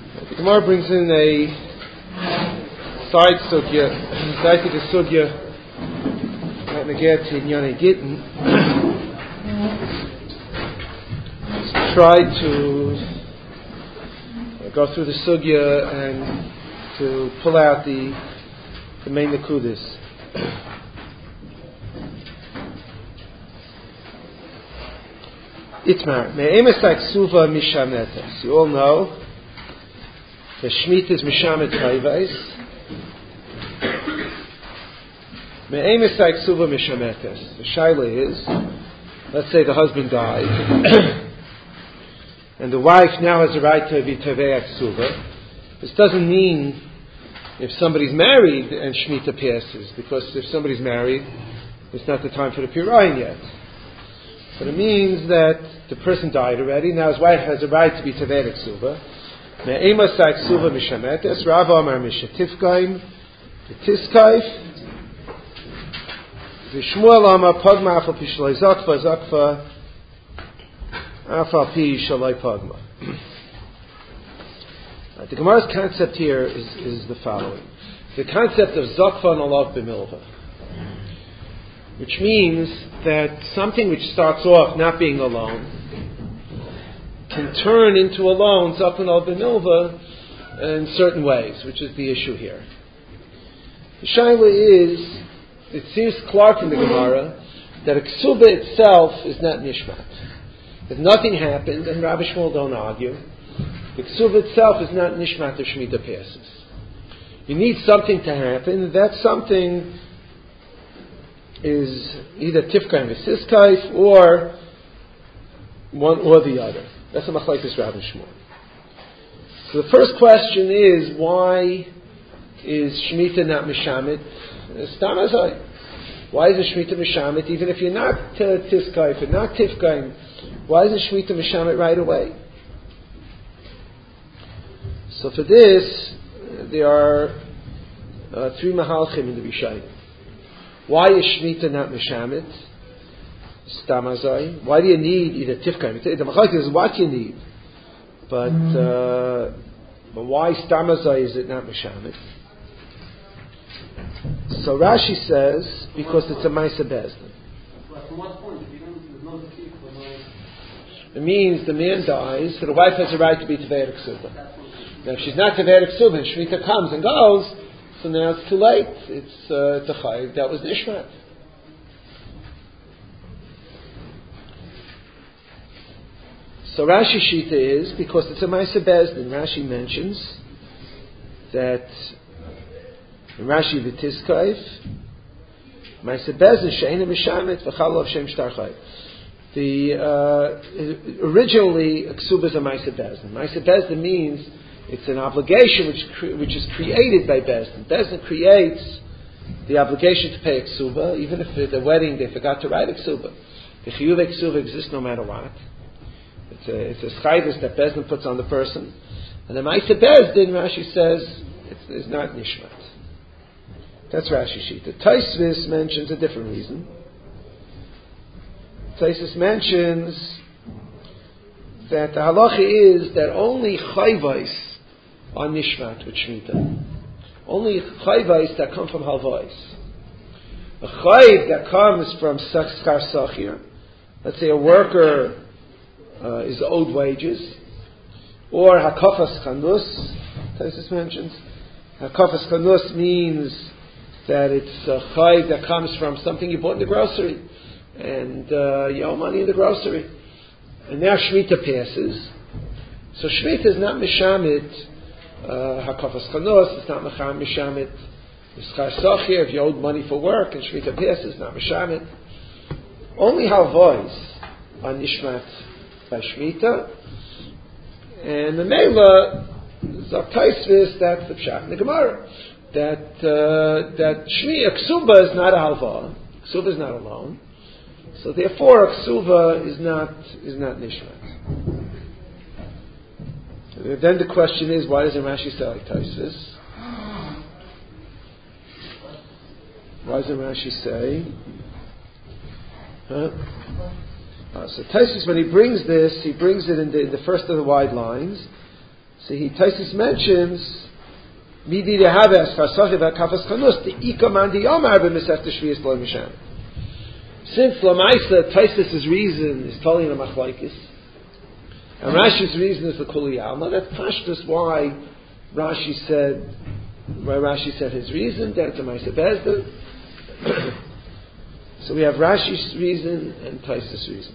The Gemara brings in a side sugya, side to the sugya that neged to Inyane Gittin. Try to go through the sugya and to pull out the main nekudas. Itmar me'emesak suva mishametas. You all know the Shemitah is mishamet chayvais. Me'emesak suva mishametas. The shaila is, let's say the husband died, and the wife now has a right to be teveach suva. This doesn't mean if somebody's married and Shemitah passes, because if somebody's married, it's not the time for the Pirayin yet. But it means that the person died already. Now his wife has a right to be Teverik Suva. Me'ema Saik Suva Mishametes. Rav Amar Mishatifkaim. V'tiskaif. V'shmuel Amar Pagma Afal Pi Shalai Zakfa. Zakfa Afal Pi Shalai Pagma. The Gemara's concept here is the following. The concept of Zakfa and Alav B'milva. Which means that something which starts off not being alone can turn into a loan, Zakfa and Alav B'milva, in certain ways, which is the issue here. The shaila is, it seems clear from the Gemara, that a ksuba itself is not nishmat. If nothing happened, and Rabbi Shmuel don't argue, the ksuba itself is not nishmat if Shemitah passes. You need something to happen. That something is either tifkai and siskaif or one or the other. That's a machlekes Rabbi Shmuel. So the first question is, why is Shemitah not mishamit? Stam azai. Why is it Shemitah mishamit even if you're not tiskaif and not tifkai? Why is it Shemitah mishamit right away? So for this, there are three mahalchim in the Rishayim. Why is Shemitah not mishamit? Stam azai. Why do you need either tifkai? The machlekes is what you need, but why stam azai is it not mishamit? So Rashi says because it's a ma'aseh bezdin. From what point? It means the man dies, so the wife has a right to be teveir ksuba. Now, if she's not teveir ksuba and Shemitah comes and goes, so now it's too late. It's a chayiv that was nishmat. So Rashi Shita is because it's a ma'aseh bezdin. Rashi mentions that in Rashi v'tiskaif ma'aseh bezdin she'ena mishamet v'chalav shem shtar chayiv. Originally, a ksuba is a ma'aseh bezdin. Ma'aseh bezdin means it's an obligation which is created by bezdin. Bezdin creates the obligation to pay a ksuba, even if at the wedding they forgot to write a ksuba. The chiyuv ksuba exists no matter what. It's a schayvus that bezdin puts on the person, and the ma'aseh bezdin, Rashi says, it's not nishmat. That's Rashi Shita. Taisvis mentions a different reason. Taisus mentions that the halacha is that only chayvais are nishmat with Shemitah. Only chayvais that come from halvais. A chayv that comes from skar sachir, let's say a worker is owed wages, or hakafas chanus, Taisus mentions. Hakafas chanus means that it's a chayv that comes from something you bought in the grocery. And you owe money in the grocery. And now Shemitah passes. So Shemitah is not mishamit hakafas chanos, it's not mishamit schar sachir. If you owed money for work and Shemitah passes, not mishamit. Only halvos are nishmat by Shemitah. And the Mela, Zaktaisvis, that's the pshat in the Gemara. That Shemitah, Ksuba is not a halva. Ksuba is not a loan. So therefore, a ksuva is not nishmat. Then the question is, why doesn't Rashi say like Taisus? Why doesn't Rashi say? So Taisus, when he brings this, he brings it in the first of the wide lines. So Taisus mentions Midi de Haves Chasachiv HaKafas Chanus the Ika Mandi Yomar b'Mesech Teshvias B'Lo Misham. Since Lamaisa Taisus' reason is Tali and Machlaikis, and Rashi's reason is the Kuli Alma, that's pashtus why Rashi said his reason, then to Maisa Bezdin. So we have Rashi's reason and Taisus' reason.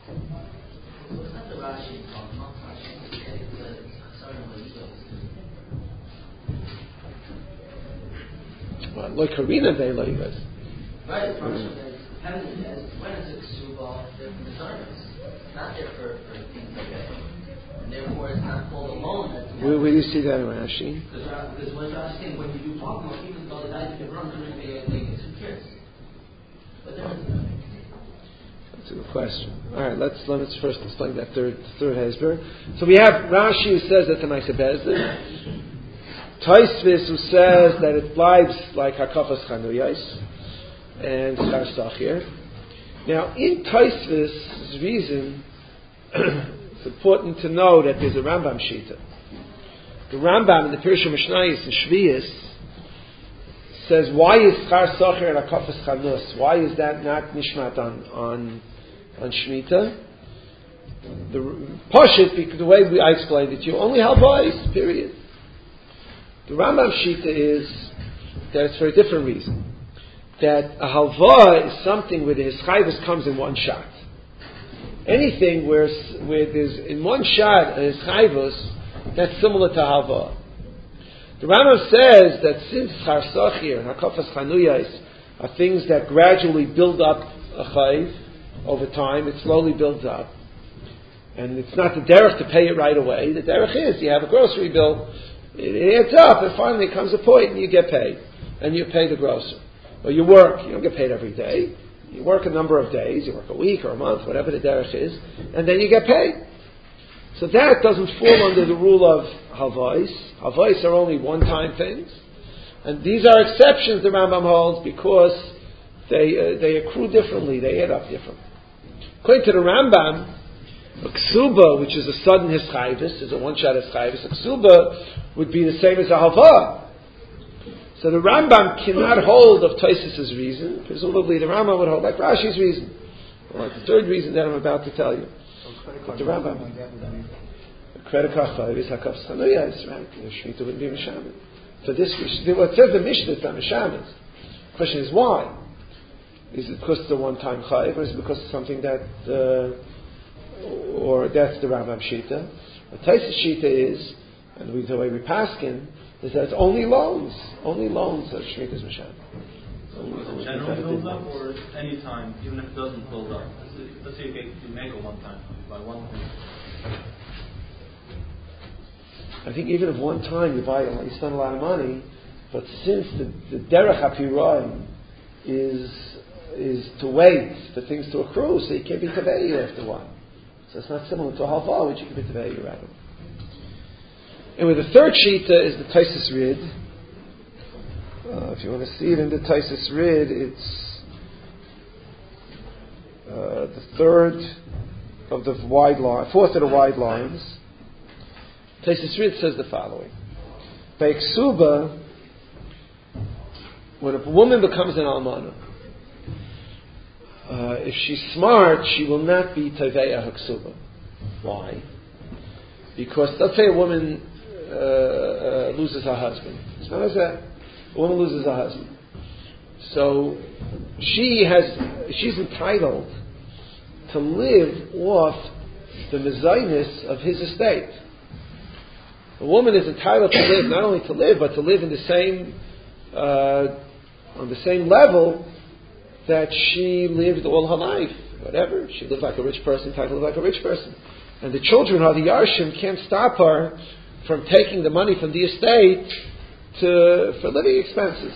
Well, like Karina Day Legas. Right, the question is dependent as when is it Suba there for the servants? Not there for things like that. And therefore it's not called a loan. Where do you see that in Rashi? Because what Rashi saying, when you do talk, even though the guys give run through they get 2 kids. But there isn't. That's a good question. All right, let's first explain that third Hezbollah. So we have Rashi who says that the Maisa Bezdin. Taisvis who says that it lives like Hakafas Chanuyos and Schar Sachir. Now, in Taisvis' reason, it's important to know that there's a Rambam Shita. The Rambam in the Pirush Mishnayos in Shvius says, why is Schar Sachir and Hakafas Chanus? Why is that not Nishmat on Shemitah? The Pashit, the way I explained it, you only have boys, period. The Rambam Shita is that it's for a different reason. That a halva is something where the hischayvus comes in one shot. Anything where there's in one shot a hischayvus, that's similar to halva. The Rambam says that since Schar Sachir and Hakafas Chanuyos are things that gradually build up a chayv over time, it slowly builds up. And it's not the derech to pay it right away. The derech is you have a grocery bill, it adds up, and finally it comes a point and you get paid. And you pay the grocer. Or you work, you don't get paid every day. You work a number of days, you work a week or a month, whatever the derech is, and then you get paid. So that doesn't fall under the rule of halvais. Halvais are only one-time things. And these are exceptions the Rambam holds because they accrue differently, they add up differently. According to the Rambam, a ksuba, which is a sudden hischayvus, is a one-shot hischayvus, a ksuba would be the same as a halva. So the Rambam cannot hold of Taisus' reason. Presumably the Rambam would hold like Rashi's reason. Or like the third reason that I'm about to tell you. But the Rambam, the credit card chayv is hakafas chanuyos, right? The Shemitah wouldn't be mishamed. So this, what says the Mishnah is not mishamed. The question is why? Is it because it's a one-time chayv, or is it because it's something that, or that's the Rambam Shita? The Taisus Shita is, and the way we paskin, is that it's only loans of Shemitah's Misham. Is it generally build up, or any time, even if it doesn't build up? Let's say you make it one time, you buy one thing. I think even if one time you spend a lot of money, but since the derech hapirah is to wait for things to accrue, so you can't be tavei after a while. So it's not similar to a halva, which you can be tavei rather. And with the third shita is the Taisus Rid. If you want to see it in the Taisus Rid, it's the third of the wide line, fourth of the wide lines. Taisus Rid says the following: by ksuba, when a woman becomes an almana, if she's smart, she will not be taveya haksuba. Why? Because let's say a woman loses her husband. As long as a woman loses her husband, so she's entitled to live off the mezainis of his estate. A woman is entitled to live, not only to live, but to live in the same on the same level that she lived all her life. Whatever, she lived like a rich person, entitled to live like a rich person. And the children or the Yarshim can't stop her from taking the money from the estate for living expenses.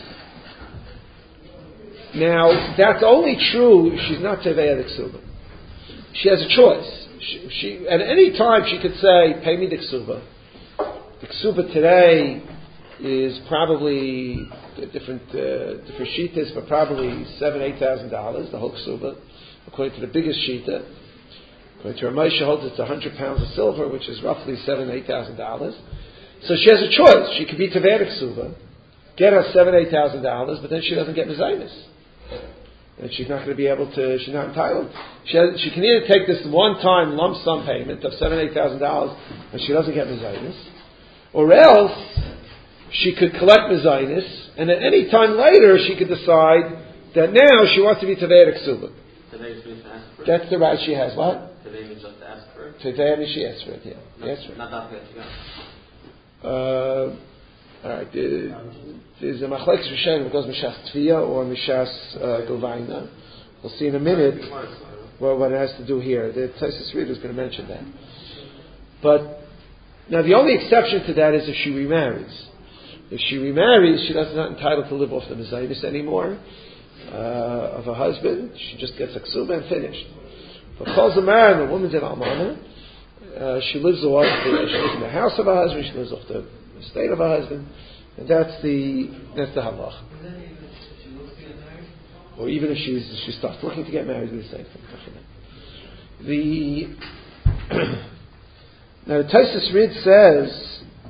Now, that's only true if she's not Tevei Ksuba. She has a choice. She at any time she could say, pay me the Ksuba. The Ksuba today is probably different shitas, but probably $7,000-8,000, the whole Ksuba, according to the biggest shita. But Rav Moshe holds it's 100 pounds of silver, which is roughly $7,000-8,000. So she has a choice. She could be Teveya Ksuba, get her $7,000-8,000, but then she doesn't get Mezainis. And she's not going to be able to, she's not entitled. She can either take this one-time lump sum payment of $7,000-8,000 and she doesn't get Mezainis, or else she could collect Mezainis, and at any time later she could decide that now she wants to be Teveya Ksuba. That's the right she has. What? Today means just to ask for it? Today she asked for it, yeah. Not that way to Alright, there's a machlekes Rishonim that goes Mishas Tviya or Mishas Gilvaina. We'll see in a minute what it has to do here. The Tosfos Reader is going to mention that. But, now the only exception to that is if she remarries. If she remarries, she does not entitled to live off the Mezainis anymore of her husband. She just gets a ksuba and finished. But calls a man, the woman's in Almana, she lives off she lives in the house of her husband, she lives off the estate of her husband, and that's the halach. Or even if she starts looking to get married, the same thing. Now the Tosfos Rid says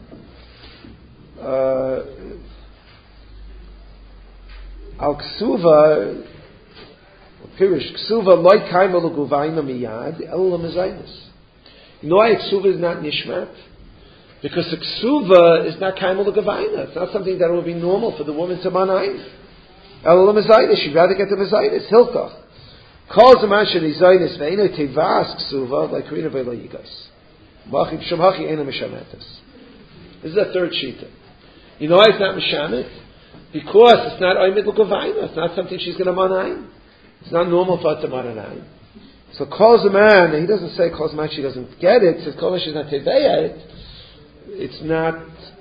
Al Ksuva Pirish Ksuva loy kaima l'guvayna miyad elo l'mezainis. You know why Ksuva is not nishmat? Because the Ksuva is not kaima l'guvayna. It's not something that would be normal for the woman to manayim. Elo l'mezainis. She'd rather get the mezainis. Hilkach. Calls a man shenizainis ve'eno tevas Ksuva like Karina ve'lo yigais. Machim shemhachi ena mishametas. This is a third shita. You know why it's not mishamet? Because it's not oimid l'guvayna. It's not something she's going to manayim. It's not normal for her to manayim. So calls a man, and he doesn't say calls a man she doesn't get it. Says calls she's not teveya it. It's not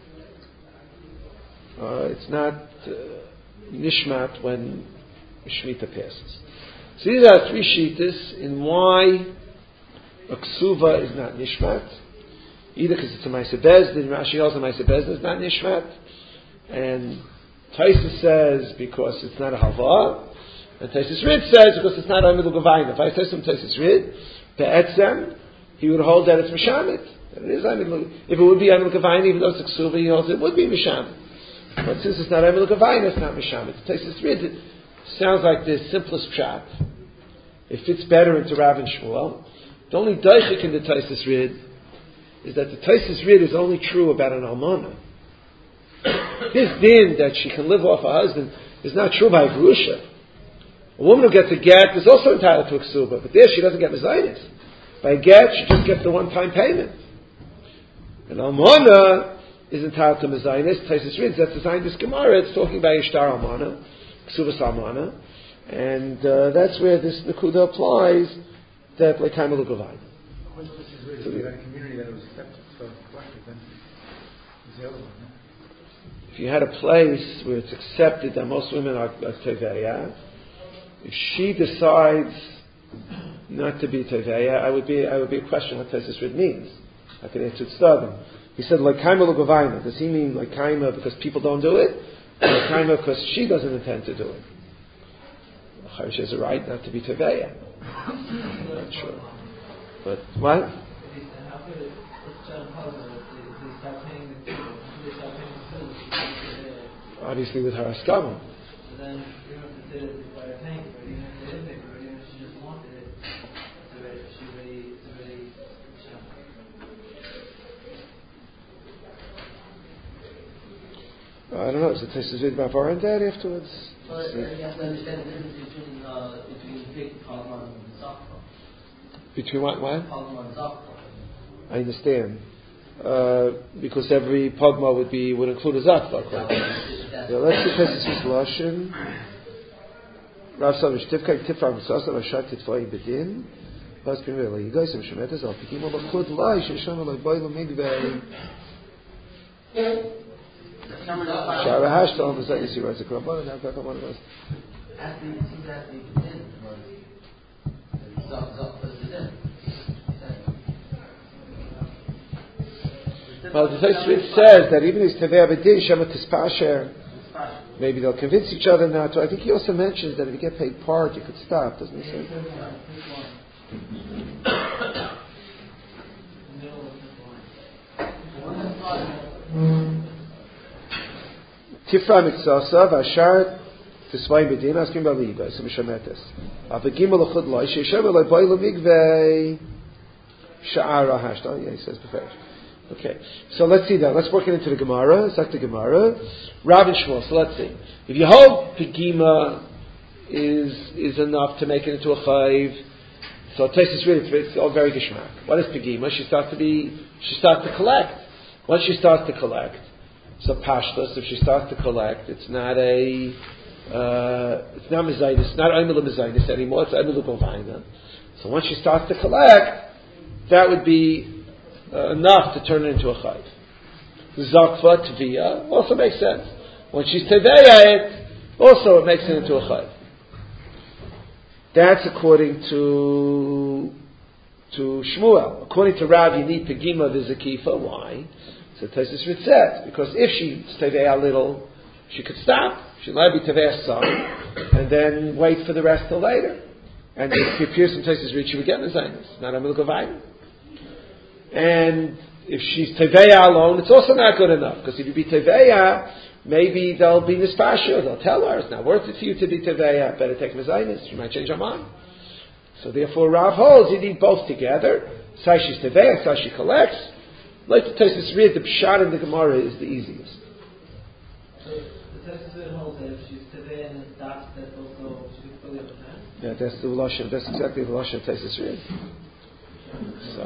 nishmat when Shemitah passes. So these are three shitas in why a ksuva is not nishmat. Either because it's a ma'aseh bezdin, Rashi also ma'aseh bezdin is not nishmat, and Tosfos says because it's not a halva, and Tosfos Rid says because it's not a middle gavayna. If I say some Tosfos Rid, be'etzem, he would hold that it's mishamit. That it is if it would be a middle gavayna, even though it's a ksuva, he holds it would be mishamit. But since it's not a middle gavayna, it's not mishamit. Tosfos Rid sounds like the simplest pshat. It fits better into Rav and Shmuel. The only daichik in the Tosfos Rid is that the Tosfos Rid is only true about an almana. This din that she can live off her husband is not true by a grusha. A woman who gets a get is also entitled to a ksuba, but there she doesn't get mezainis. By a get, she just gets the one-time payment. An almana is entitled to mezainis. Tosfos Rid, that's designed this Gemara. It's talking about Ishtar almana, ksubas almana, and that's where this nekuda applies. That like time of the Gavayna. So you had a community that was accepted for collective, then is the other one. If you had a place where it's accepted that most women are teveya, if she decides not to be teveya, I would be a question what Tosfos Rid means. I could answer it stubborn. He said like kaima l'gavayna. Does he mean like kaima because people don't do it, or like kaima because she doesn't intend to do it? She has a right not to be teveya. I'm not sure. But what? Obviously with her askama. I don't know. Is it Tosfos Rid about Bar and Dad afterwards? Well, you have to understand the difference between big Pagma and Zakta. Between what? Pagma and Zakta. I understand. Because every Pagma would include a Zakta. Yeah, let's see Tosfos Lashon. Rav Samish Tifkai Tifar Misasa Rashat Titfai Bedin. Pas Primera. You guys have Shemetas Al Pikim Al Chud Lai Shesham Al Boilam Migvei. Shara Hashtal on the side, you see, writes a Krabban, and now Krabban was. Well, the Tosfos Rid says that even if Tevei B'din, Shema Tispasher, maybe they'll convince each other not to. I think he also mentions that if you get paid part, you could stop, doesn't he say? Tifra Mitzasa, Vashar, Tisvay Medina, Asking Baliba, so Mishametes. Avagimel Chud Lai, Sheshem Lai Boilu Migvei, Sha'ara Hashtan. Yeah, he says perfect. Okay, so let's see that. Let's work it into the Gemara. It's like the Gemara. Rav and Shmuel. So let's see. If you hold Pegima is enough to make it into a Chayv, so Taisus really, it's all very Gishmak. What is Pegima? She starts to collect. Once she starts to collect, so Pashtus, if she starts to collect, it's not Mezainis, it's not Aimel Mezainis anymore, it's Aimel Govayna. So once she starts to collect, that would be enough to turn it into a chayv. Zakva Tviya also makes sense. When she's Teveya it, also it makes it into a chayv. That's according to Shmuel. According to Rav, you need Pegima Vizakifa. Why? So Taisus says, because if she's Teveya a little, she could stop. She might be Teveya some, and then wait for the rest till later. And if it appears from Taisus Reed, she would get Mezainis. Not a Milk of Vine. And if she's Teveya alone, it's also not good enough. Because if you be Teveya, maybe they'll be Nispashio. They'll tell her, it's not worth it for you to be Teveya. Better take Mezainis. She might change her mind. So therefore, Rav holds, you need both together. Say she's Teveya, say she collects. Like the Taisus Reed, the Pshat in the Gemara is the easiest. So the Taisus Reed holds that if she's Teveya and it stops, that's also, she can fully understand? Yeah, that's the Lashon. That's exactly the Lashon of Taisus Reed. So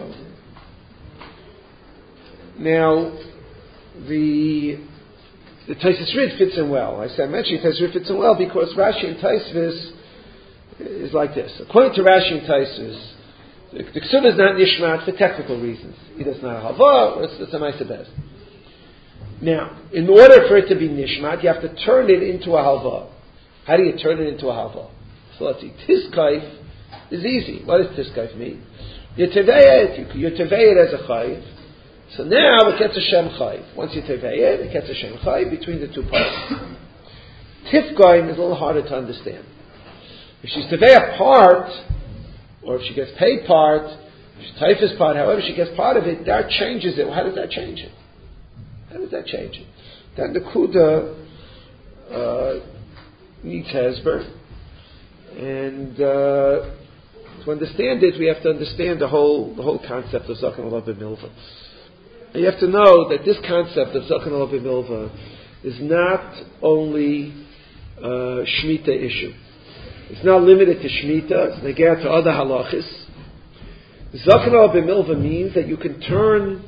now the Taisus Reed fits in well. I mentioned Taisus Reed fits in well because Rashi and Taisvis is like this. According to Rashi and Taisvis, the Ksuba is not Nishmat for technical reasons. Either it's not a Hava or it's a Maisa Bez. Now, in order for it to be Nishmat, you have to turn it into a Hava. How do you turn it into a Hava? So let's see. Tiskaif is easy. What does Tiskaif mean? You teveya it as a Chayv. So now it gets a Shem Chayv. Once you teveya it gets a Shem Chayv between the two parts. Tifgaim is a little harder to understand. If she's teveya part, or if she gets paid part, if she's typhus part, however she gets part of it, that changes it. Well, how does that change it? That Nakuda needs Hezber. And to understand it, we have to understand the whole concept of Zakan Olav B'Milva. And you have to know that this concept of Zakan Olav B'Milva is not only a Shemitah issue. It's not limited to Shemitah. It's neged to other halachis. Zakan Olav B'Milva means that you can turn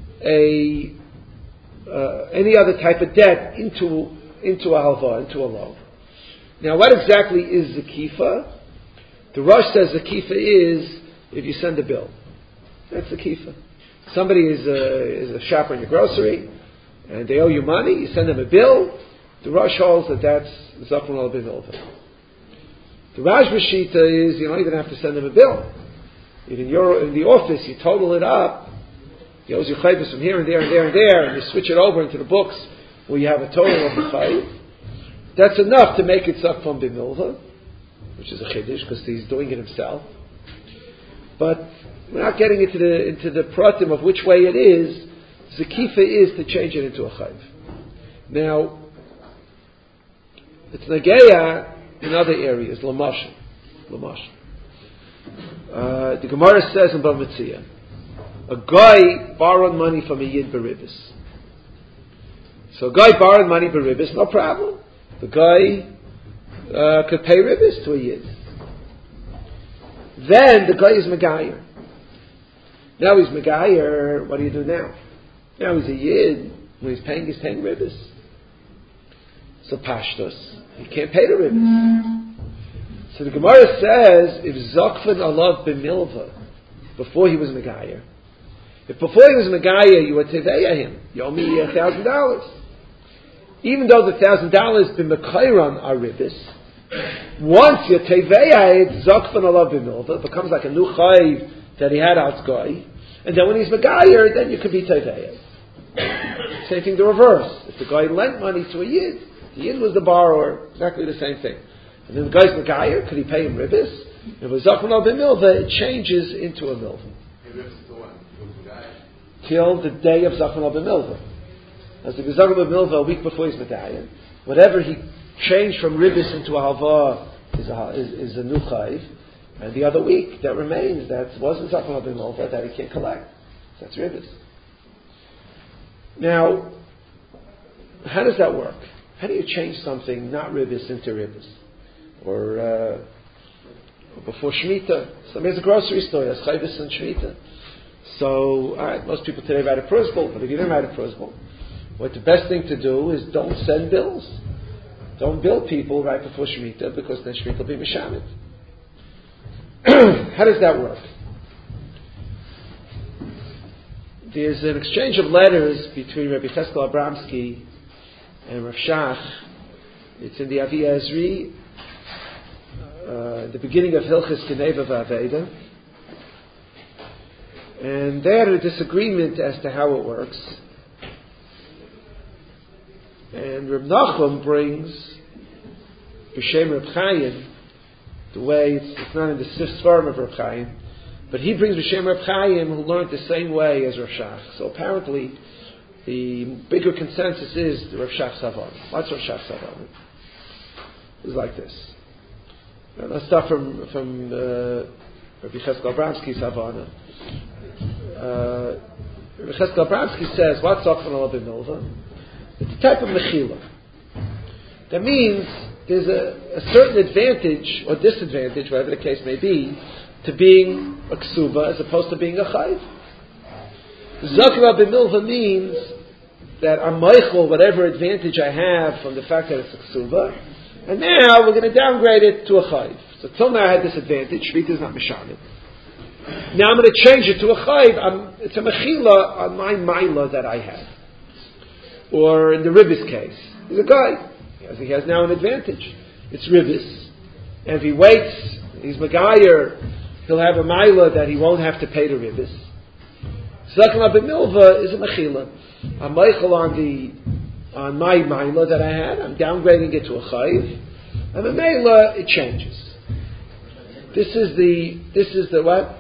any other type of debt into a halva, into a loan. Now, what exactly is Zakifa? The Rosh says Zakifa is if you send a bill. That's Zakifa. Somebody is a shopper in your grocery, and they owe you money. You send them a bill. The Rosh holds that that's Zakon al B'Milva. The Rashba Shita is you don't even have to send them a bill. Even you're in the office, you total it up. He owes you chayvus from here and there and there and there, and you switch it over into the books where you have a total of the chayv. That's enough to make it Zakon B'Milva, which is a chiddush because he's doing it himself. But we're not getting into the pratim of which way it is. Zakifa is to change it into a chayv. Now, it's nageya in other areas. L'mashal. The Gemara says in Bava Metzia, a guy borrowed money from a yid beribis. So a guy borrowed money beribis, no problem. The guy could pay ribis to a yid. Then the guy is megayer. Now he's megayer. What do you do now? Now he's a yid. When he's paying ribis. So pashtos, he can't pay the ribis. So the Gemara says, if Zakfan alav b'milva, before he was megayer, if before he was megayer you were teveya him, you owe me $1,000. Even though the $1,000 been mekayran are ribis, once you teveya it, Zakfan alav b'milva, it becomes like a new chayv that he had out guy, and then when he's megayer, then you could be teveya. Same thing the reverse. If the guy lent money to a yid, the yid was the borrower, exactly the same thing. And then the guy's megayer, could he pay him ribis? If it was Zakon al b'milva, it changes into a milva. Till the day of Zakon al b'milva. as the Gezagah B'Milva a week before his Medayan. Whatever he changed from Ribbis into a Halva is a new Chayv. And the other week that remains, that wasn't Zakah B'Milva, that he can't collect. That's Ribbis. Now, how does that work? How do you change something not Ribbis into Ribbis? Or before Shemitah, somebody has a grocery store, has Chayvis and Shemitah. So, alright, most people today write a prosbol, but if you didn't write a prosbol, what the best thing to do is don't send bills. Don't bill people right before Shemitah, because then Shemitah will be Mishamit. How does that work? There's an exchange of letters between Rabbi Cheskel Abramsky and Rav Shach. It's in the Avi Ezri, the beginning of Hilchis Geneva V'Aveda. And they had a disagreement as to how it works. And Reb Nachum brings B'Shem Reb Chaim, the way it's not in the Sif Svarim of Reb Chaim, but he brings B'Shem Reb Chaim, who learned the same way as Rav Shach. So apparently, the bigger consensus is the Rav Shach Savan. What's Rav Shach Savan? It's like this. Now, let's start from Rabbi Cheskel Abramsky's Havana. Rabbi Cheskel Abramsky says, what's Zakhan Ala B'Milva? It's a type of mechila. That means there's a certain advantage or disadvantage, whatever the case may be, to being a ksuba as opposed to being a chayv. Zakhan Ala B'Milva means that I'm meichel whatever advantage I have from the fact that it's a ksuba, and now we're going to downgrade it to a chayv. So till now I had this advantage, Shvita is not mishamit. Now I'm going to change it to a chayv. It's a mechila on my maila that I had. Or in the Ribbis case, he's a guy. He has now an advantage. It's Ribbis. And if he waits, he's Megayer, he'll have a maila that he won't have to pay the Ribbis. Zakhan Ala B'Milva is a mechila. I'm meichel on my maila that I had. I'm downgrading it to a chayv. And the maila, it changes. This is the what?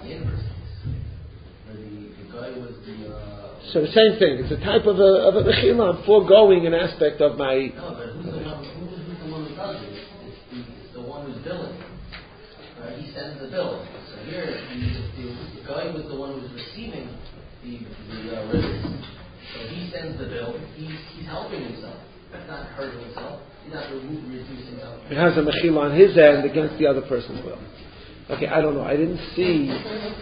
So the same thing. It's a type of a mechila. I'm foregoing an aspect of my. No, but who's the one who does it? It's the one who's billing. Right? He sends the bill. So here, the guy was the one who's receiving the ribbons. So he sends the bill. He's helping himself. That's not hurting himself. He's not reducing himself. It has a mechila on his end against the other person's will. Okay, I don't know. I didn't see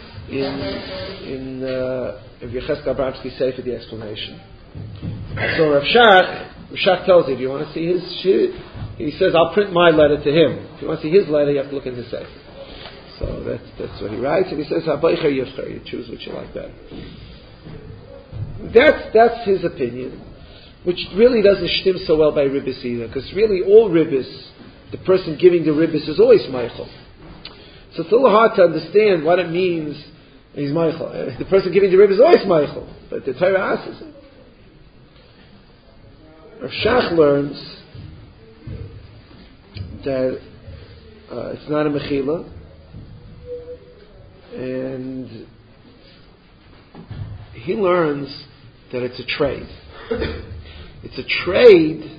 in Yecheskel Abramsky Sefer the explanation. So Rav Shach tells you, if you want to see his shit, he says, I'll print my letter to him. If you want to see his letter, you have to look in his Sefer. So that's what he writes, and he says, Habaycher Yivcher, you choose what you like better. That's his opinion, which really doesn't shtim so well by Ribbis either, because really all Ribbis, the person giving the Ribbis is always Meichel. So it's a little hard to understand what it means. He's Meichel. The person giving the Ribbis is always Meichel, but the Torah asks it. Rav Shach learns that it's not a mechila, and he learns that it's a trade. It's a trade.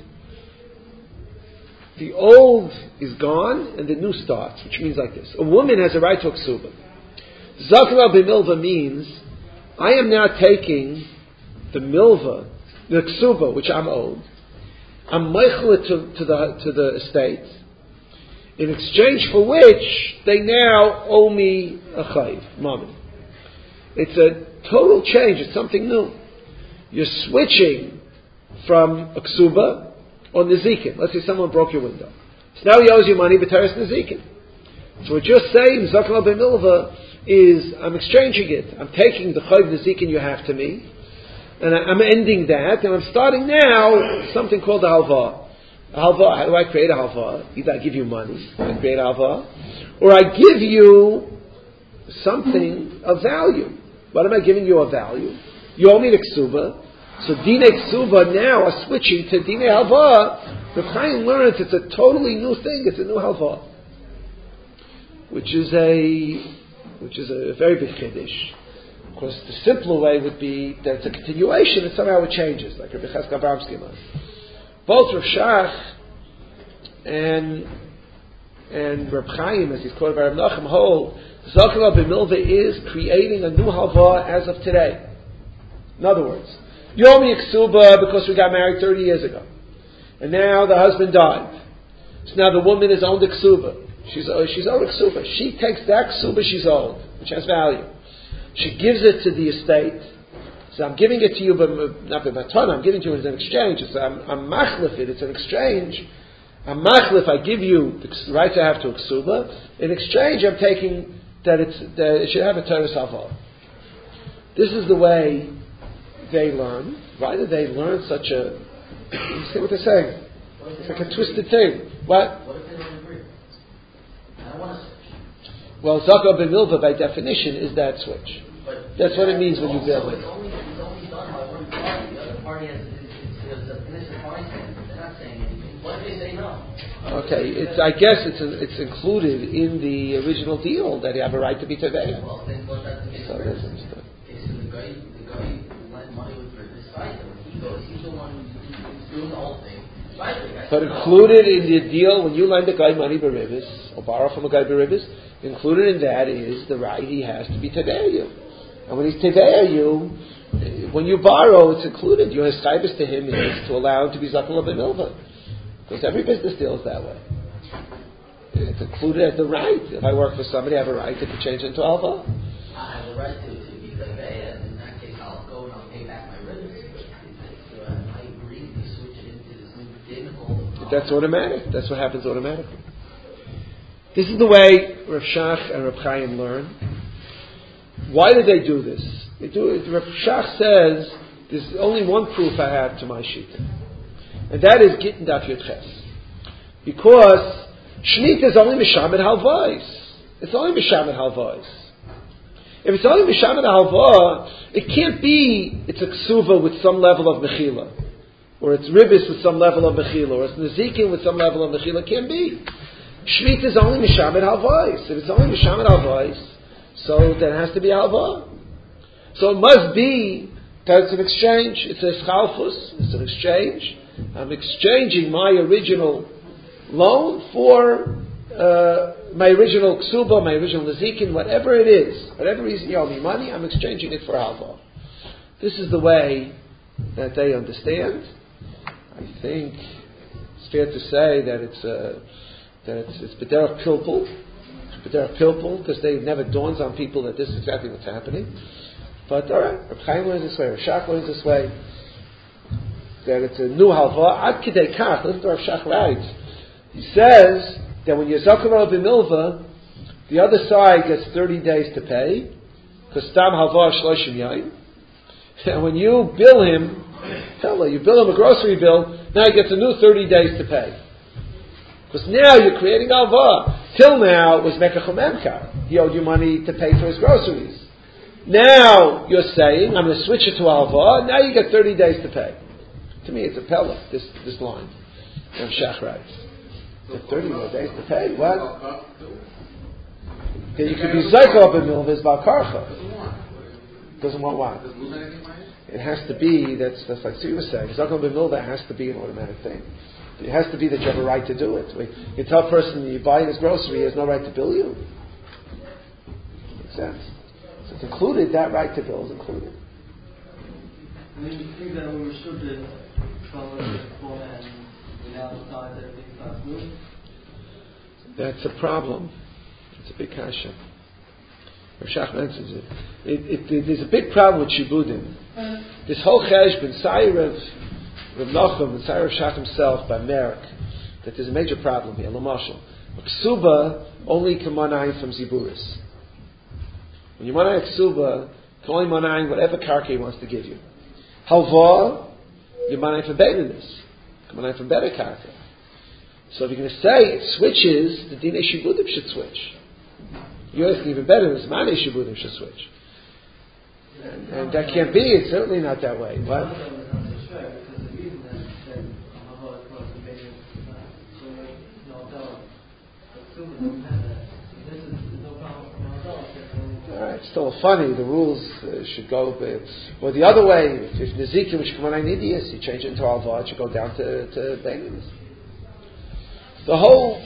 The old is gone and the new starts, which means like this. A woman has a right to a ksuba. Zakhan Ala B'Milva means I am now taking the milva, the ksuba, which I'm owed. I'm meichel it to the estate, in exchange for which they now owe me a chayv, mammon. It's a total change. It's something new. You're switching from a ksuba or nezikin. Let's say someone broke your window. So now he owes you money, but teres nezikin. So what you're saying, Zakhan Ala B'Milva, is I'm exchanging it. I'm taking the chayv nezikin you have to me, and I'm ending that, and I'm starting now something called a halva. A halva, how do I create a halva? Either I give you money, I create a halva, or I give you something of value. What am I giving you of value? You owe me the ksuba. So Dine Ksuba now are switching to Dine Halva. Rav Chaim learns it's a totally new thing. It's a new Halva, which is a very big chiddush. Of course, the simpler way would be that it's a continuation and somehow it changes, like Rabbi Cheskel Abramsky learned. Both Rav Shach and Reb Chaim, as he's quoted by Reb Nachum, hold Zakala B'Milva is creating a new halva as of today. In other words, you owe me a ksuba because we got married 30 years ago, and now the husband died. So now the woman is owed a ksuba. She's owed a ksuba. She takes that ksuba she's owed, which has value. She gives it to the estate. So I'm giving it to you, but not by ton. I'm giving it to you as an exchange. I'm machlif it. It's an exchange. I'm machlif. I give you the right to have to a ksuba. In exchange, I'm taking that it should have a Torah salva. This is the way they learn. Why do they learn such a? You see what they're saying? It's like a twisted thing. What? What if they don't agree? I don't want to switch. Well, Zakah B'Milva by definition is that switch. But that's what it means when you build it. It's only done by one party. The other party has an innocent bystander. They're not saying anything. What if they say no? Okay, I guess it's included in the original deal that you have a right to be Tevei. Well, then what that's the case. So that's understood. Okay, so the guy lent money with this side. He's the one who's doing the whole thing. But included in the deal, when you lend a guy money beribis, or borrow from a guy beribis, included in that is the right he has to be Tevei. And when he's Tevei, when you borrow, it's included. Your eschaibus to him is to allow him to be Zakul B'Milva. Because every business deal is that way. It's included as the right. If I work for somebody, I have a right to change into alva. I have a right to be Tevei, and in that case, I'll go and I'll pay back my ribis. I agree to switch it into this new din. That's automatic. That's what happens automatically. This is the way Rav Shach and Rav Chaim learn. Why did they do this? They do it. Rav Shach says, there's only one proof I have to my sheet. And that is Gittin Daf Yud Ches. Because Shemitah is only Mishamet Halvais. It's only Mishamet Halvais. If it's only Mishamet Halva, it can't be it's a ksuva with some level of mechila. Or it's ribis with some level of mechila. Or it's nezikin with some level of mechila. It can't be. Shemitah is only Mishamet Halvais. If it's only Mishamet Halvais, so then it has to be Halva. So it must be that it's an exchange. It's a schalfus. It's an exchange. I'm exchanging my original loan for my original ksuba, my original nezikin, whatever it is. Whatever reason you owe me money, I'm exchanging it for halva. This is the way that they understand. I think it's fair to say that it's b'derech pilpul. It's b'derech pilpul because it never dawns on people that this is exactly what's happening. But all right, Reb Chaim learns this way, Rav Shach learns this way. That it's a new halva. Ad kidei kach. Listen to Rav Shach writes. He says that when you're zakar b'milva, the other side gets 30 days to pay because stam halva shloshim yain. And when you bill him, you bill him a grocery bill. Now he gets a new 30 days to pay because now you're creating halva. Till now it was mekach. He owed you money to pay for his groceries. Now you're saying I'm going to switch it to halva. Now you get 30 days to pay. To me, it's a pella, this line. Rav Shach writes. 30 more days to pay. What? Then you could be Zaykal B'Milva is Balkarcha. Doesn't want what? It has to be, that's like Sue was saying, Zaykal B'Milva has to be an automatic thing. It has to be that you have a right to do it. You tell a person you buy his grocery, he has no right to bill you. Makes sense. So it's included, that right to bill is included. I mean, you think that we restricted beforehand without the time that everything's not good? That's a problem. It's a big kasha. Rav Shach mentions it. There's a big problem with shibudim. This whole cheshbon, Sairav Rav Nachum and Sairav Shach himself by Merrick, that there's a major problem here. L'mashal, ksuba only can manai from ziburis. When you manai ksuba, can only manai whatever karka he wants to give you. Halva, you're manai for beininus. You're manai for better karka. So if you're going to say it switches, the dinei shibudim should switch. You're asking even better, this manai shibudim should switch. And that can't be. It's certainly not that way. What? Alright, still funny, the rules should go, or the other way, if Nezikim, which come on Idias, you change it into Alva, it should go down to Bengals. The whole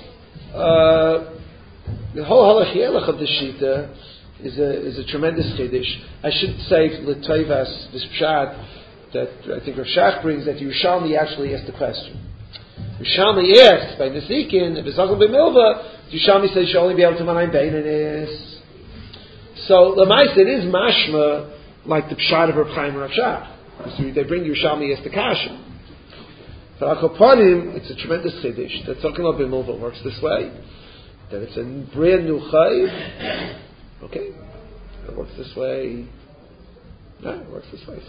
halachielach of the Shita is a tremendous chiddush. I should say, L'Toivas, this pshat, that I think Rav Shach brings, that Yerushalmi actually asked the question. Yerushalmi asks, by Nezikin, if it's Zachal B'milva, Yerushalmi says you should only be able to manay Beinanis. So, Lamaisa, it is mashma, like the pshat of Rav Chaim and Rav Shach. So they bring Yerushalmi as the kasha. But Akoponim, it's a tremendous chiddush, that Zachal B'milva works this way, that it's a brand new chayv. Okay, it works this way. No, it works this way.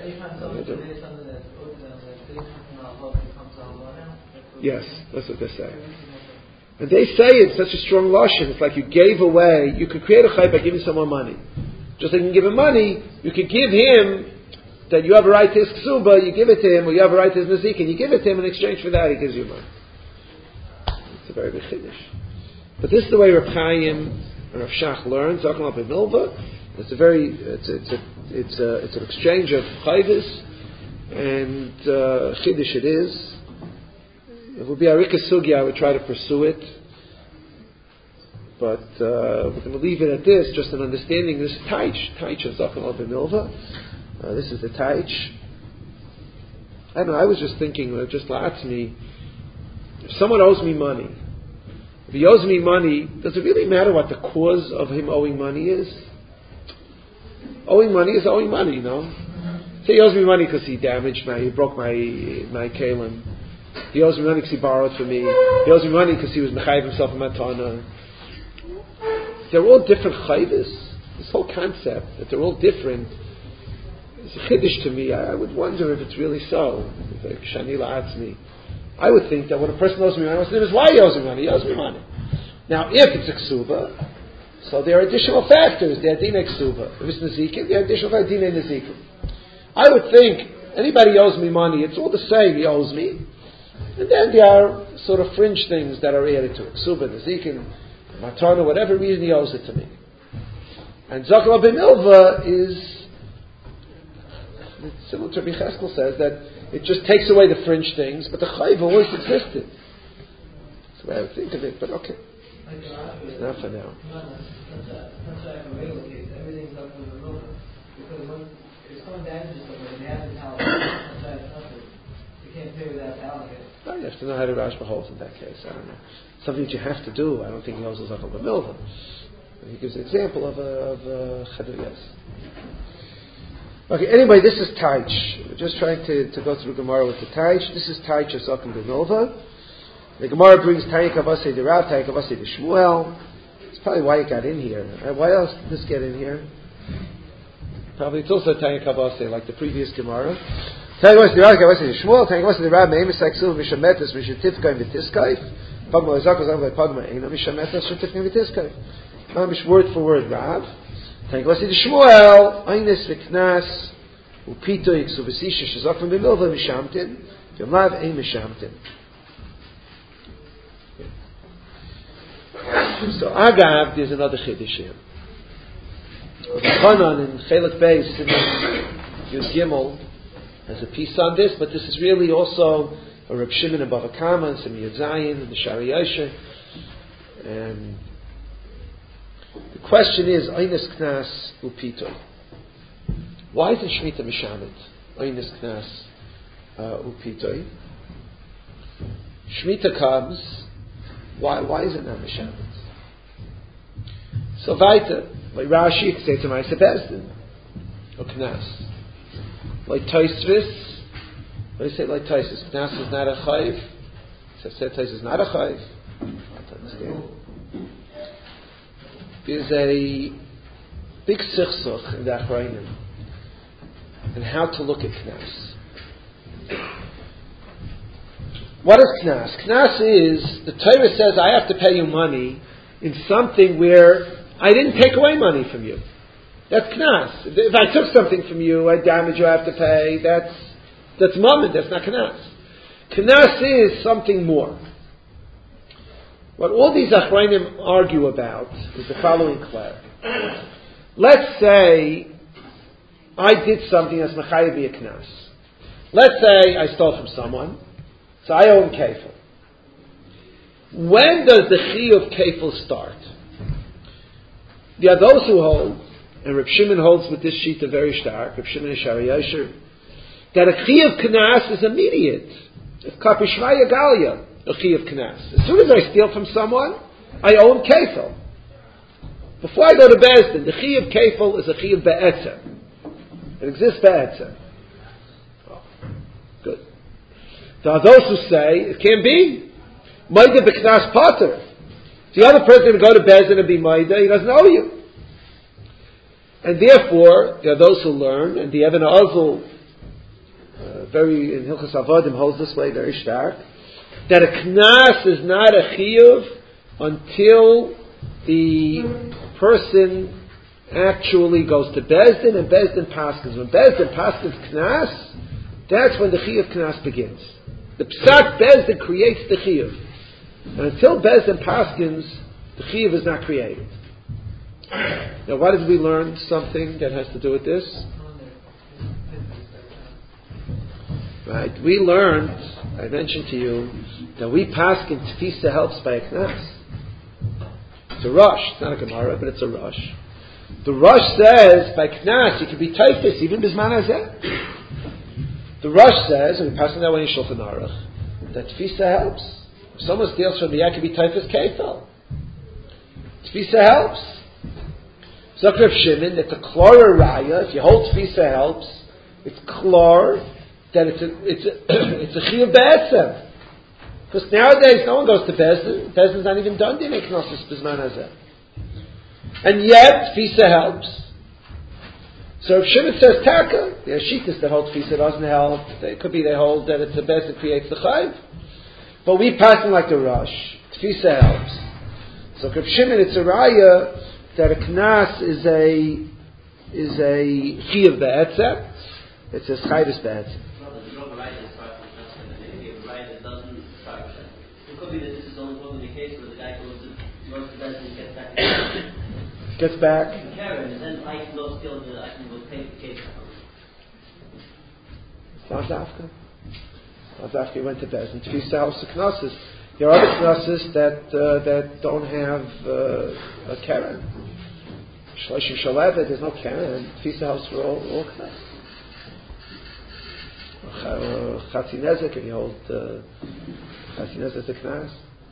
Yes, that's what they say. And they say it's such a strong lashon. It's like you gave away. You could create a chayv by giving someone money. Just like you can give him money, you could give him that you have a right to his ksuba. You give it to him, or you have a right to his nazik, and you give it to him in exchange for that. He gives you money. It's a very big chiddush. But this is the way Reb Chaim and Rav Shach learns. Zakon al Milva. It's an exchange of chayvus and chiddush. It is. If it would be Arika Sugya, I would try to pursue it. But we're going to leave it at this, just an understanding. This is Taich of Zakon al Milva. This is the Taich. I don't know, I was just thinking, just la'atzmi, if someone owes me money, if he owes me money, does it really matter what the cause of him owing money is? Owing money is owing money, no? Say he owes me money because he broke my kalim. He owes me money because he borrowed from me. He owes me money because he was mechayiv himself in matana. They're all different chayvus. This whole concept that they're all different is a chiddush to me. I would wonder if it's really so. Shani la'atzmi. I would think that when a person owes me money, what's the name is why he owes me money? He owes me money. Now, if it's a ksuba, so there are additional factors. There are dina ksuba. If it's nezikin, there are additional factors, dina nezikin. I would think anybody owes me money, it's all the same. He owes me, and then there are sort of fringe things that are added to it. Ksuba, nezikin, matana, whatever reason he owes it to me. And Zakal B'milva is similar to Rabbi Cheskel says that it just takes away the fringe things, but the chayv always existed. That's the way I would think of it, but okay. It's not for now. Everything's up in the middle. Because when it's going down to something, and they have the talent outside the country, you can't pay without talent. You have to know how to Rashba holds in that case. I don't know. Something that you have to do. I don't think he knows what's up on the Milva. He gives an example of Chadriyas. Okay, anyway, this is Taich. We're just trying to go through Gemara with the Taich. This is Taich of Zaken B'Nova. The Gemara brings Taich Avasei de Rav, Taich Avasei de Shmuel. It's probably why it got in here. Why else did this get in here? Probably it's also Taich Avasei, like the previous Gemara. Taich Avasei de Rav, Taich Avasei de Shmuel, Taich Avasei de Rav, Me'emes Aksul, Mishametas, Mishatifka, V'tiskayf. Pagma Ezakos, Amvay Pagma Eina, Mishametas, Mishatifka, V'tiskayf. Mamish word for word, Rav. Taich Avasei de Shmuel, Eines V'knas, Upito Yiksu V'sisha, Shazak from B'milva, Mishamtin, Yomlav Ein Mishamtin. So Agav, there's another chiddush here. Chanan in Chelek Beis in Yud Gimel has a piece on this, but this is really also a Reb Shimon and Bava Kama and some Yud Zayin and the Shari Yoshe. And the question is, Eines Knas Upito. Why isn't Shemitah Mishamet? Eines Knas Upito. Shemitah comes. Why is it not Mishamet? So weiter, like Rashi could say to my Bezdin, or Knas. Like Tosfos, what do you say like Tosfos? Knas is not a Chayiv. So I said Tosfos is not a Chayiv. I don't understand. There's a big sichsuch in the Achrayim and how to look at Knas. What is Knas? Knas is, the Torah says I have to pay you money in something where I didn't take away money from you. That's Knas. If I took something from you, I damage you, I have to pay. That's moment, that's not Knas. Knas is something more. What all these Achrayim argue about is the following clear. let's say I did something that's mechayev be a knas. Let's say I stole from someone, so I owe him kefil. When does the chiyuv kefil start? There are those who hold, and Reb Shimon holds with this shita very stark, Reb Shimon Shari Yosher, that a chiyuv knas is immediate. It's kapishvaya galia, a chiyuv knas. As soon as I steal from someone, I owe him kefil. Before I go to Bezdin, the chiyuv kefil is a chiyuv be'etzem. It exists be'etzem. Oh, good. There are those who say, it can't be. Maida b'knas pater. The other person can go to Bezdin and be Maida, he doesn't owe you. And therefore, there are those who learn, and the Even HaOzel, in Hilchos Avodim holds this way very stark, that a knas is not a chiyuv until the person actually goes to Bezdin and Bezdin paskins. When Bezdin paskins knas, that's when the chiyuv knas begins. The psak Bezdin creates the chiyuv. And until Bezdin paskins, the chiyuv is not created. Now, why did we learn something that has to do with this? Right, we learned, I mentioned to you, that we paskin tefisa helps by a knas. It's a rush. It's not a Gemara, but it's a rush. The rush says, by knas, you can be typhus, even bisman hazeh. The rush says, and we pass on that way in Shulchan Aruch, that tefisa helps. If someone steals from me, I can be typhus kefil. Tefisa helps. Zok Reb Shimon, that the klor raya, if you hold tefisa helps, it's klor, that it's a chiyuv be'etzem. Because nowadays no one goes to Bezdin. Bezdin's not even done to make knossos bisman hazeh. And yet tefisa helps. So if Shimon says taka, there are shittas that hold tefisa doesn't help. It could be they hold that it's the best that creates the chayv. But we pass them like the rush. Tefisa helps. So if Shimon, it's a raya that a knas is a chiyuv be'etzem. It's a chayvus be'etzem. It could be that this is only the case where the guy goes to Bezdin and gets back. Gets back. Karen, and then I can go steal I can go take the case. It's not Dafka. Not Dafka, he went to Bezdin. Tefisa helps the knossos. There are other knossos that don't have a Karen. Shloshim Shalevet, there's no Karen. Tefisa helps for all knossos. Chatzi Nezek, and you hold Chatzi Nezek the knas.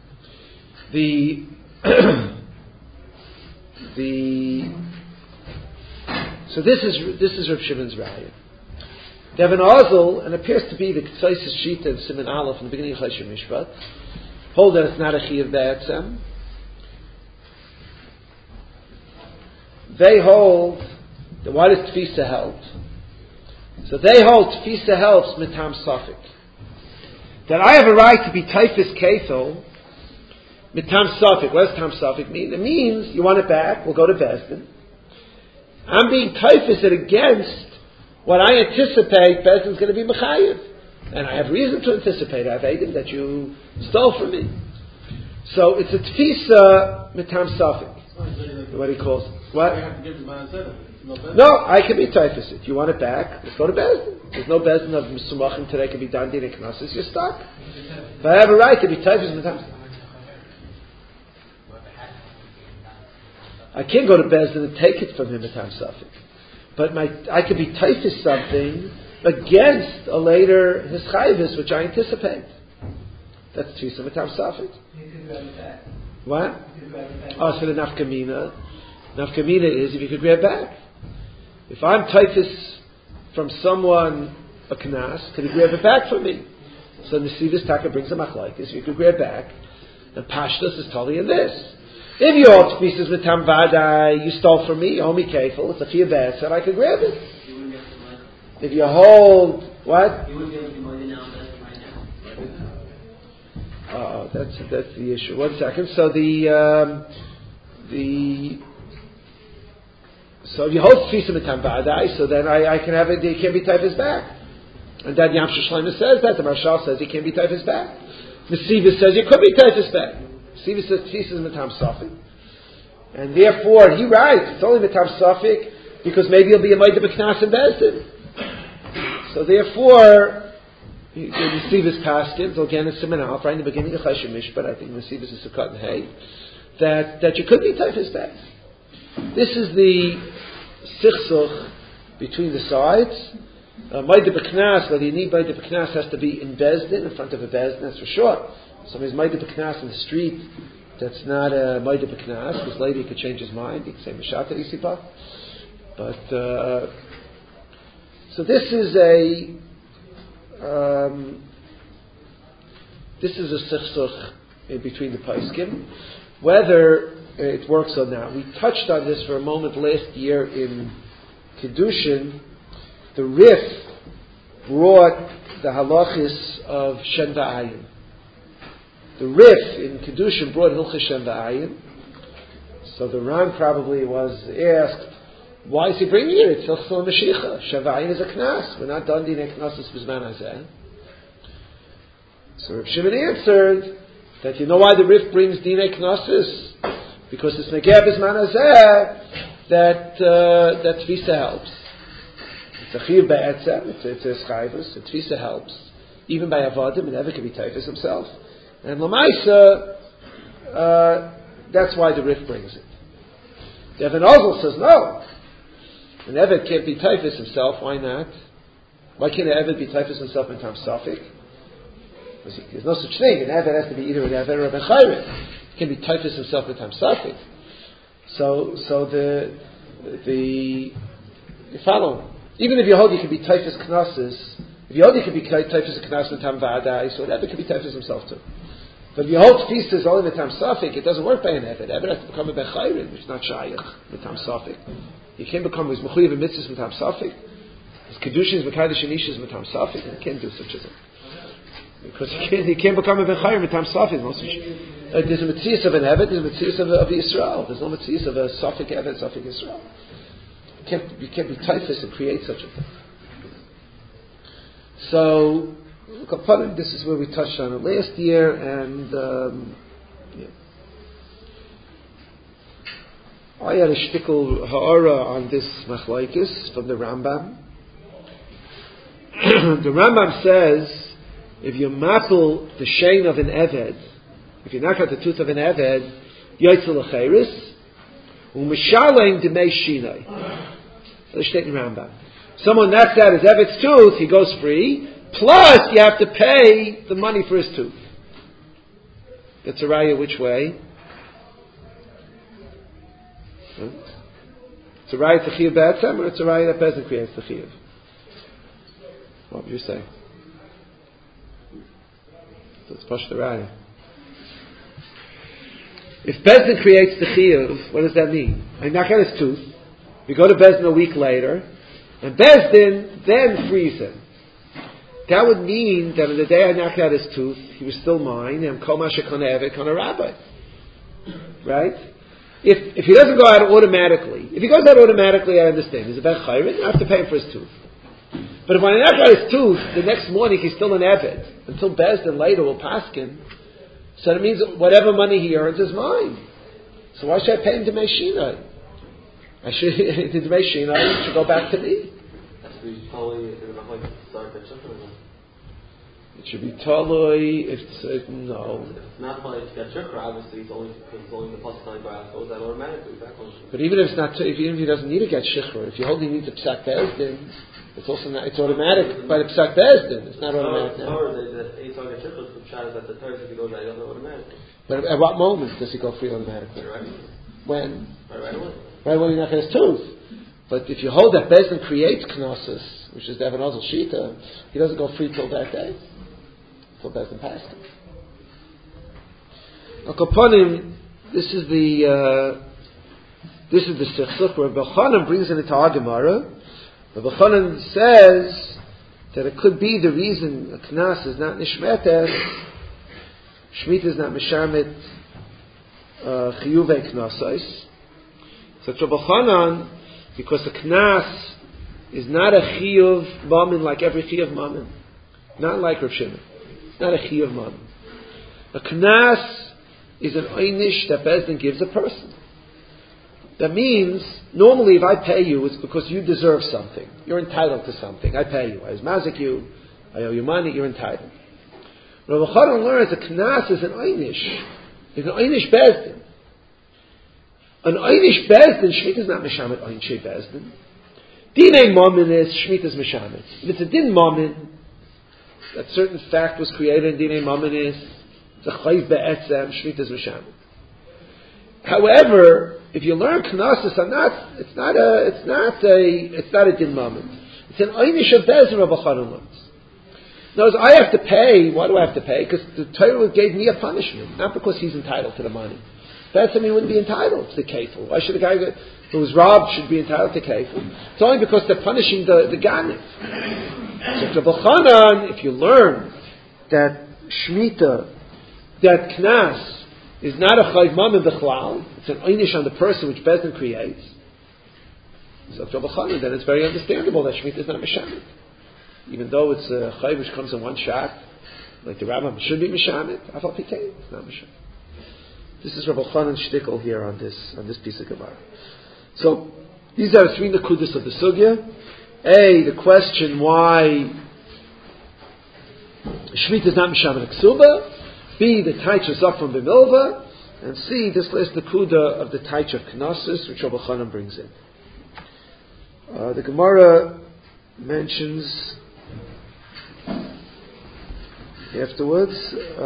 So this is Reb Shimon's raya. The Even HaOzel, and appears to be the Ktsoisis Shita of Siman Aleph in the beginning of Choshen Mishpat, hold that it's not a chiyuv be'etzem. They hold that why does tefisa help? So they hold tefisa helps mitam safik. That I have a right to be typhus kefil mitam safik. What does tam safik mean? It means you want it back, we'll go to Bezdin. I'm being typhus against what I anticipate Bezdin's going to be mechayev. And I have reason to anticipate. I have edim that you stole from me. So it's a tefisa mitam safik. What he calls it. What? No, I can be typhus. If you want it back, let's go to Bezdin. There's no Bezdin of Mesumachim today can be done din and knossos. You're stuck. But I have a right to be typhus mitam. I can't go to Bezdin and take it from him mitam safik. But I could be typhus something against a later his chayvus, which I anticipate. That's tefisa mitam safik. You could grab it back. What? You could grab it back. Oh, so the nafkamina. Nafkamina is if you could grab back. If I'm typhus from someone a knas, could he grab it back from me? So Nesivis Taka brings a machlokes. You could grab back. And Pashtus is totally in this. If you hold pieces with tam vadai, you stole from me, you owe me kefil, it's a few bad, so I could grab it. You wouldn't get the money. If you hold, what? You wouldn't be able to do money now, right now. That's the issue. 1 second. So so if you hold tefisa mitam vadai, so then I can have it. He can't be typhus back, and that Yam Shlomo says that. The Marshal says he can't be typhus back. Nesivis says you could be typhus back. Nesivis says tefisa mitam safik. And therefore, he writes, it's only Mitam Safik, because maybe he'll be a Maida B'Knas and Bezdin. So therefore, you see this Paskins, again in Siman Alf, right in the beginning of Chayshim Mishpat, I think Mesivus is Sukkot and Hay, that you could be Taifis Bez. This is the Sichsuch between the sides. Maida B'Knas, whether you need Maida B'Knas, has to be in Bezdin, in front of a Bezdin, that's for sure. Somebody's Maida B'Knas in the street, that's not a Maida B'Knas. This lady could change his mind. He could say Mishata Isipa. But so this is a sichsuch in between the Paiskim. Whether it works or not, we touched on this for a moment last year in Kiddushin. The Rif brought the halachis of Shen V'ayin. The Rif in Kiddushin brought Hilchos Shem V'ayin. So the Ran probably was asked, why is he bringing it? It's Hilchos Mashiach. Shem V'ayin is a knas. We're not done dinei knasos b'zman hazeh. So Reb Shimon answered that you know why the Rif brings dinei knasos? Because it's negeh b'zman hazeh that Tfisa helps. It's a chiyuv be'etzem. It's a schayvus. Tfisa helps. Even by avodim, it never can be taifus himself. And Lamaisa, that's why the Rif brings it. The Even Ozel says no. An Eved can't be Taifus himself. Why not? Why can't an Eved be Taifus himself in Tam Safik? There's no such thing. An Eved has to be either an Eved or a Ben Chayrin. He can be Taifus himself in Tam Safik. So you follow. Even if you hold you can be Taifus Knosses, if you hold you can be Taifus Knas in Tam Va'adai, so an Eved can be Taifus himself too. But if you hold Tfisa is only Mitam Safik, it doesn't work by an Eved. Eved has to become a Ben Chayrin, which is not Shayach, Mitam Safik. He can't become his Mechuyev and Mitzvahs Mitam Safik. His Kedushin is Mekadosh and Ishas Mitam Safik. He can't do such a thing. Because he can't become a Ben Chayrin Mitam Safik. There's a Metzias of an Eved, there's a Metzias of Yisrael. There's no Metzias of a Safik Eved, Safik Yisrael. You can't be Taifus and create such a thing. So, this is where we touched on it last year, and I had a shtickle ha'ara on this machlaikis from the Rambam. The Rambam says, if you mappel the shein of an Eved, if you knock out the tooth of an Eved, yoytzel l'cheiris, u'mishalem d'mei shinai. That's the Rambam. Someone knocks out his Eved's tooth, he goes free. Plus, you have to pay the money for his tooth. It's a raya which way? It's a raya to chiyuv b'etzem, or it's a raya that Bezdin creates the chiyuv? What would you say? Let's push the raya. If Bezdin creates the chiyuv, what does that mean? I knock out his tooth, we go to Bezdin a week later, and Bezdin then frees him. That would mean that on the day I knocked out his tooth, he was still mine, and kol ma shekona eved kana rabbi. Right? If he doesn't go out automatically, if he goes out automatically, I understand. He's a ben chayrin, I have to pay him for his tooth. But if when I knock out his tooth, the next morning he's still an eved, until Bezdin later will paskin, so that means whatever money he earns is mine. So why should I pay him to Meishinai? The Meishinai should go back to me. It should be taloi. If no, it's not like that shikra. Obviously, it's only the plus sign grass goes that automatically. But even if it's not, even if he doesn't need to get shikra, if you hold he needs a psak bezdin, it's also not. It's automatic by the psak bezdin. It's not automatic now. Or the eight target shikra from shad is at the third if he goes right automatically. But at what moment does he go free automatically? Right. When? Right away. Right when he knocks his tooth. But if you hold that Bezdin creates knossos, which is the Even Ozel Shita, he doesn't go free till that day. Till Bezdin passed him. Now, Kaponim, this is the Sichsuch where Bechanan brings it into our Gemara. Bechanan says that it could be the reason a knas is not nishmetet, Shemitah is not mishamit chiyuvei knossos. So Bechanan, because a knas is not a chiyuv mammon like every chiyuv mammon. Not like Rav Shimon. It's not a chiyuv mammon. A knas is an einish that Bezdin gives a person. That means, normally if I pay you, it's because you deserve something. You're entitled to something. I pay you. I was mazik you. I owe you money. You're entitled. Rav Chanan learns that knas is an einish. It's an einish bezdin. An einish bezdin, Shemitah is not mishamet einshe bezdin. Dinei mamin is, Shemitah is mishamet. If it's a din mamin, that certain fact was created in dinei mamin is, it's a chayv be'etzem, Shemitah is mishamet. However, if you learn knas, it's not a din mamin. It's an einish of bezdin, Rav Chanan learns. Now, I have to pay. Why do I have to pay? Because the Torah gave me a punishment, not because he's entitled to the money. That's he wouldn't be entitled to kefil. Why should a guy who was robbed should be entitled to kefil? It's only because they're punishing the ganif. So, Rav Chanan, if you learn that Shemitah, that knas, is not a chayv mammon b'chlal, it's an einish on the person which Bezdin creates. So, Rav Chanan, then it's very understandable that Shemitah is not mishamet. Even though it's a chayv which comes in one shot, like the Rambam should be mishamet, afal pikei, it's not mishamet. This is Rav Chanan's shtickle here on this piece of Gemara. So these are three nekudas of the sugya. A, the question why Shemitah is not mishamet ksuba. B, the taich is up from b'milva. And C, this last nekuda of the taich of knossos, which Rav Chanan brings in. The Gemara mentions afterwards.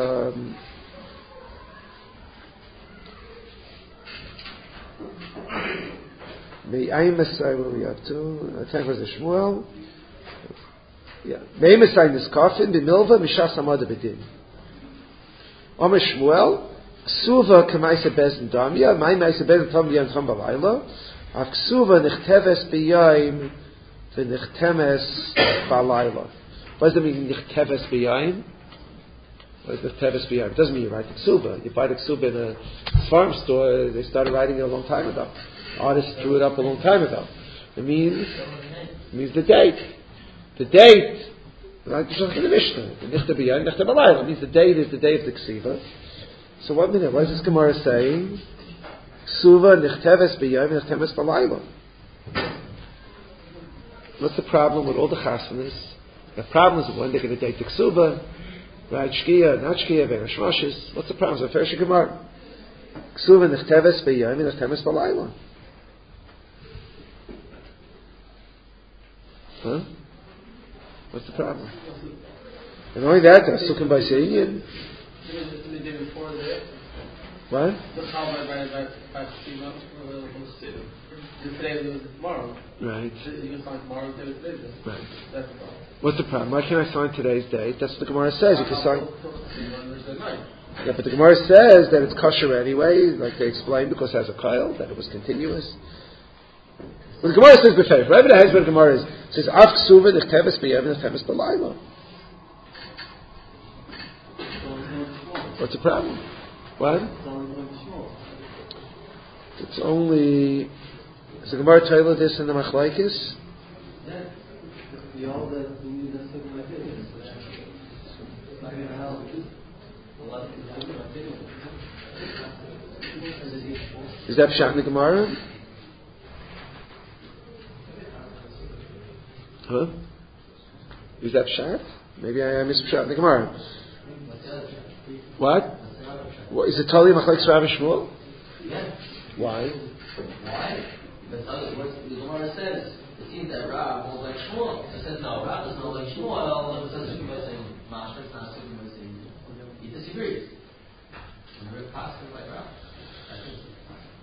Where we up to? Time for the Shmuel. Yeah. Me'imesai niskafin b'milva mishas amada b'din. Omer Shmuel ksuva k'maisa bezdin damya mai maisa bezdin damya and balayla av ksuva nichteves b'yayim v'nichtemes balayla. What does it mean nichteves b'yayim? What is nichteves b'yayim? It doesn't mean you write the ksuba. You buy the ksuba in a farm store. They started writing it a long time ago. Artists drew it up a long time ago. It means the date. The date, like in the Mishnah, the Nichte B'Yayim, Nichte B'Layla, means the date is the day of the Ksiva. So what is this Gemara saying? Ksuva Nichteves B'Yayim, Nichteves B'Layla. What's the problem with all the chasanas? The problem is when they're going to date the Ksuva, right? Shkia, not Shkia, Bein Hashmoshes. What's the problem? It's a Fersh Gemara. Ksuva Nichteves B'Yayim, Nichteves B'Layla. Huh? What's the problem? And only that, they're sukkah by saying. What? Right. You can sign tomorrow, today's date. Right. That's the problem. What's the problem? Why can't I sign today's date? That's what the Gemara says. You can sign. Yeah, but the Gemara says that it's kosher anyway, like they explained, because it has a kyle, that it was continuous. Well, the Gemara says b'feif. Whatever the husband Gemara is, it says af ksuva nechteves b'yevin nechteves b'layla. What's the problem? What? It's only. Is the Gemara tell this in the Machlaikis? Is that pshat in the Gemara? Huh? Is that pshat? Maybe I missed pshat in the Gemara. What? Is it totally Machlaikis Rav and Shmuel? Yeah. Why? Why? Because what the Gemara says, it seems that Rav holds like Shmuel. It says no, Rav doesn't hold like Shmuel. It says Shmuel saying Mashra, it's not Shmuel saying. He disagrees. And Rav passes like Rav. I think so.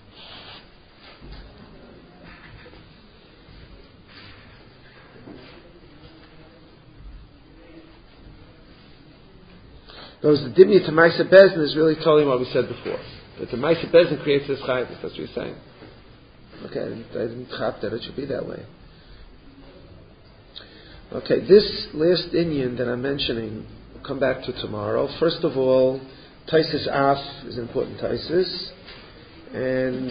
Those the dimya to Maisa Bezdin is really telling what we said before. That the Maisa Bezdin creates this chayvus. That's what you're saying. Okay, I didn't chap that it should be that way. Okay, this last inyan that I'm mentioning, we'll come back to tomorrow. First of all, Taisis Af is important Taisis. And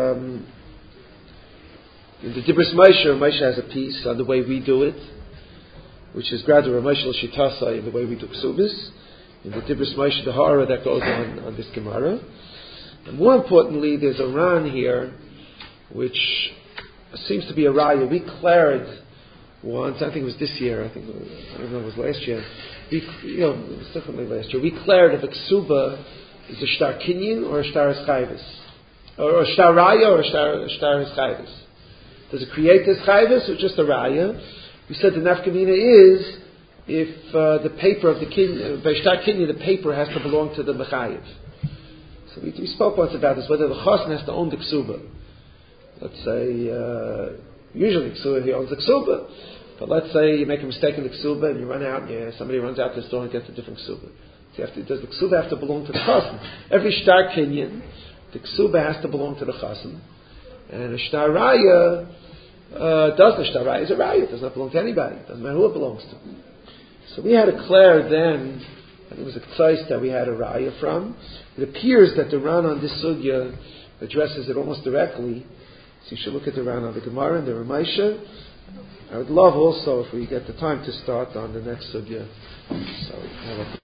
in the Dibros Moshe has a piece on the way we do it, which is Gradu Ramoshe Shitasa in the way we do Ksubis. In the Dibros Moshe, the horror that goes on this Gemara. And more importantly, there's a Ran here, which seems to be a raya. We declared once, I think it was this year, I don't know if it was last year. It was definitely last year. We declared if a ksuba is a shtar kinyan or a shtar eschayvis, or a shtar raya or a shtar eschayvis. Does it create this chayvis or just a raya? We said the nafkamina is if the paper of the kinyan, by shtar kinyan, the paper has to belong to the mechayiv. So we spoke once about this, whether the chassan has to own the ksuba. Let's say, usually ksuba, he owns the ksuba. But let's say you make a mistake in the ksuba and you run out and somebody runs out to the store and gets a different ksuba. So does the ksuba have to belong to the chassan? Every shtar kinyan, the ksuba has to belong to the chassan. And a shtar raya, the shtar raya is a raya. It does not belong to anybody. It doesn't matter who it belongs to. So we had declared then, and it was a tzais that we had a raya from. It appears that the Ran on this sugya addresses it almost directly. So you should look at the Ran on the Gemara and the Ramesha. I would love also if we get the time to start on the next sugya. So